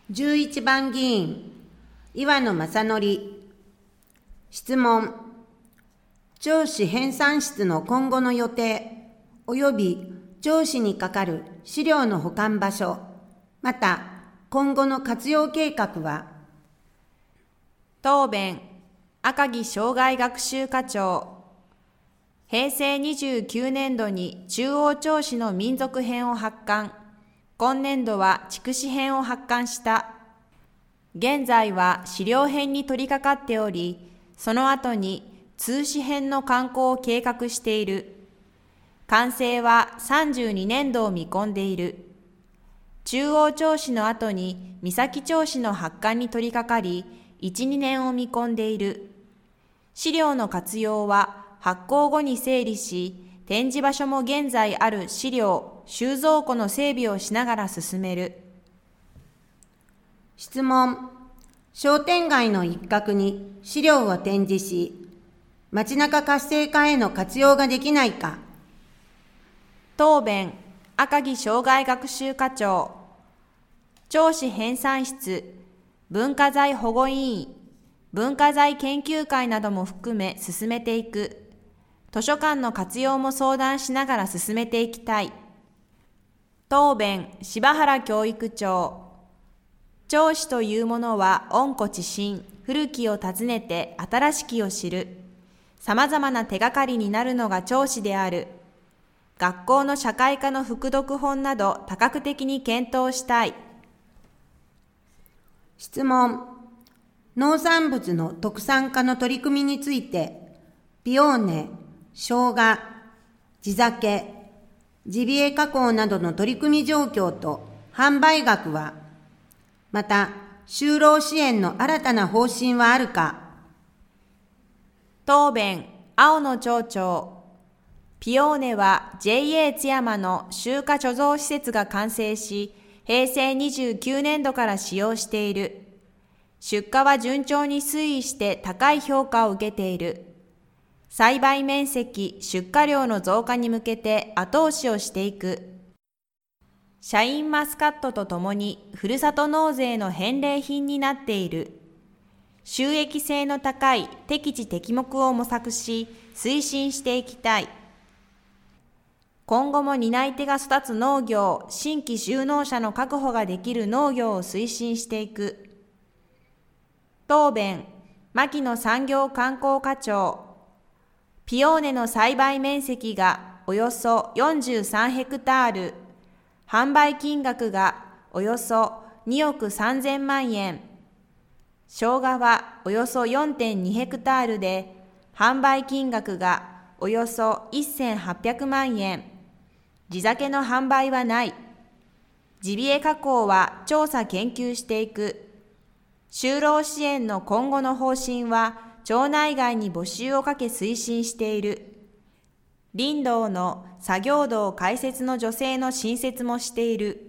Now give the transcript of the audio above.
11番議員、岩野正則。質問。庁史編纂室の今後の予定、及び庁史に係る資料の保管場所、また今後の活用計画は。 答弁、赤木生涯学習課長。平成29年度に中央庁史の民族編を発刊。今年度は筑紫編を発刊した。現在は資料編に取り掛かっており、その後に通史編の刊行を計画している。完成は32年度を見込んでいる。中央庁史の後に三崎庁史の発刊に取り掛かり、1、2年を見込んでいる。資料の活用は発行後に整理し、展示場所も現在ある資料、収蔵庫の整備をしながら進める。 質問。商店街の一角に資料を展示し、街中活性化への活用ができないか。 答弁、赤木生涯学習課長。庁史編纂室、文化財保護委員、文化財研究会なども含め進めていく。図書館の活用も相談しながら進めていきたい。答弁、柴原教育長。庁史というものは温故知新、古きを訪ねて新しきを知る。様々な手がかりになるのが庁史である。学校の社会科の副読本など多角的に検討したい。 質問。農産物の特産化の取り組みについて、ピオーネ、生姜、地酒、ジビエ加工などの取り組み状況と販売額は、また就労支援の新たな方針はあるか。 答弁、青野町長。ピオーネは JA 津山の集荷貯蔵施設が完成し、平成29年度から使用している。出荷は順調に推移して高い評価を受けている。栽培面積、出荷量の増加に向けて後押しをしていく。シャインマスカットとともにふるさと納税の返礼品になっている。収益性の高い適地適目を模索し、推進していきたい。今後も担い手が育つ農業、新規就農者の確保ができる農業を推進していく。答弁、牧野産業観光課長。ピオーネの栽培面積がおよそ43ヘクタール、販売金額がおよそ2億3000万円。生姜はおよそ 4.2 ヘクタールで、販売金額がおよそ1800万円。地酒の販売はない。ジビエ加工は調査研究していく。就労支援の今後の方針は、町内外に募集をかけ推進している。林道の作業道開設の助成の新設もしている。